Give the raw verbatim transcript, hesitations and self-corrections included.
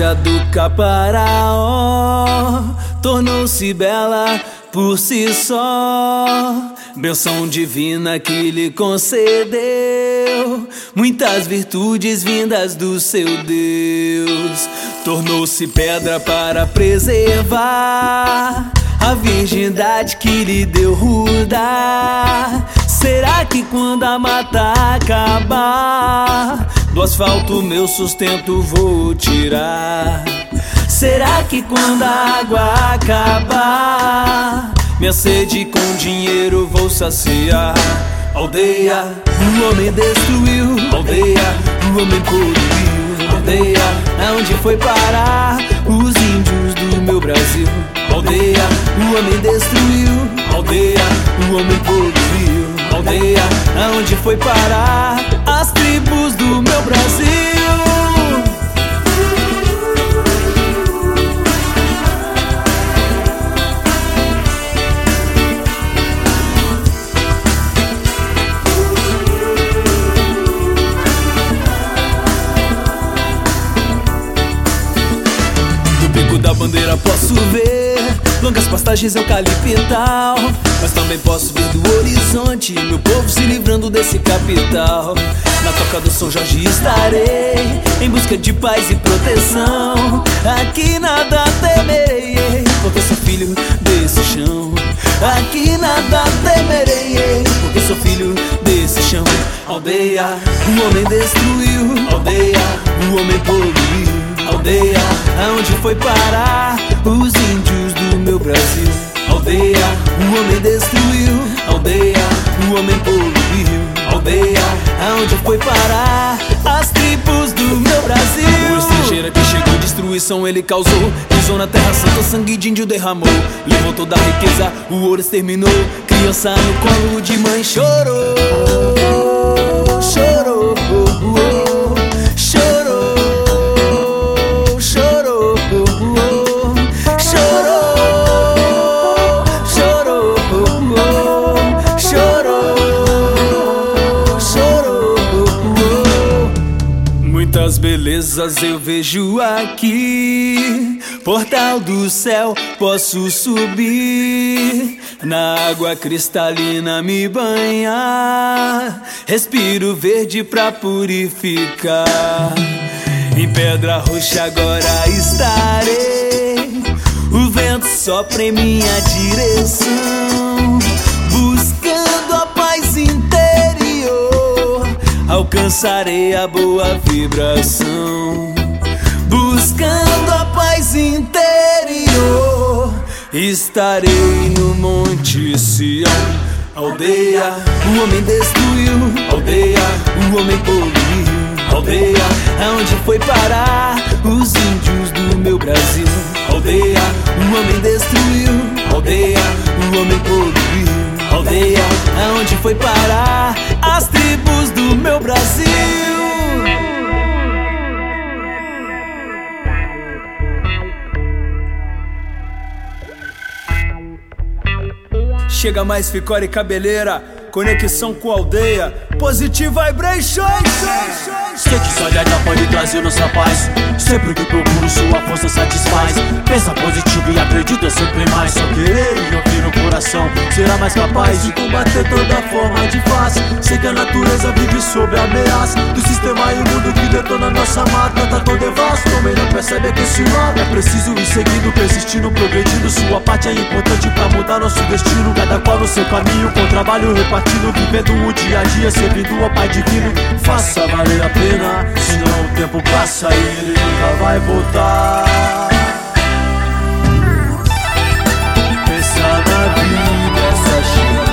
rocha do Caparaó tornou-se bela por si só, bênção divina que lhe concedeu muitas virtudes vindas do seu Deus. Tornou-se pedra para preservar a virgindade que lhe deu ruda. Será que quando a mata acabar, do asfalto meu sustento vou tirar? Será que quando a água acabar, minha sede com dinheiro vou saciar? Aldeia, o homem destruiu. Aldeia, o homem poluiu. Aldeia, aonde foi parar os índios do meu Brasil? Aldeia, o homem destruiu. Aldeia, o homem poluiu. Aldeia, aonde foi parar as tribos do meu Brasil? Da bandeira posso ver longas pastagens eucaliptal, mas também posso ver do horizonte meu povo se livrando desse capital. Na toca do São Jorge estarei em busca de paz e proteção. Aqui nada temerei, porque sou filho desse chão. Aqui nada temerei, porque sou filho desse chão. Aldeia, o homem destruiu. Aldeia, o homem poluiu. Aldeia, aonde foi parar os índios do meu Brasil? Aldeia, o homem destruiu. Aldeia, o homem poluiu. Aldeia, aonde foi parar as tribos do meu Brasil? O estrangeiro que chegou, destruição ele causou. Pisou na terra santa, sangue de índio derramou. Levou toda a riqueza, o ouro exterminou. Criança no colo de mãe chorou. Chorou, chorou. Muitas belezas eu vejo aqui, portal do céu posso subir, na água cristalina me banhar, respiro verde pra purificar. Em Pedra Roxa agora estarei, o vento sopra em minha direção, buscando a paz interior, alcançarei a boa vibração. Buscando a paz interior, estarei no Monte Sião. Aldeia, o homem destruiu. Aldeia, o homem poluiu. Aldeia, aonde foi parar os índios do meu Brasil? Aldeia, o homem destruiu. Aldeia, o homem poluiu. Aldeia, aonde foi parar as tribos do meu Brasil? Chega mais Ficória e Cabeleira, conexão com a aldeia, Positive Vibration. Sei que só olhar já pode trazer nossa paz. Sempre que procuro sua força satisfaz. Pensa positivo e acredita sempre mais. Só querer e ouvir no coração será mais capaz de combater toda forma de face. Sei que a natureza vive sob a ameaça do sistema imundo que detona nossa mata. Tá tão devasto, homem não percebe que esse lado é preciso ir seguindo, persistindo, progredindo. Sua parte é importante pra mudar nosso destino. Cada qual no seu caminho, com trabalho repartido, vivendo o dia a dia, servindo ao Pai Divino. Faça valer a pena, senão o tempo passa e ele nunca vai voltar. Pensa na vida, essa chama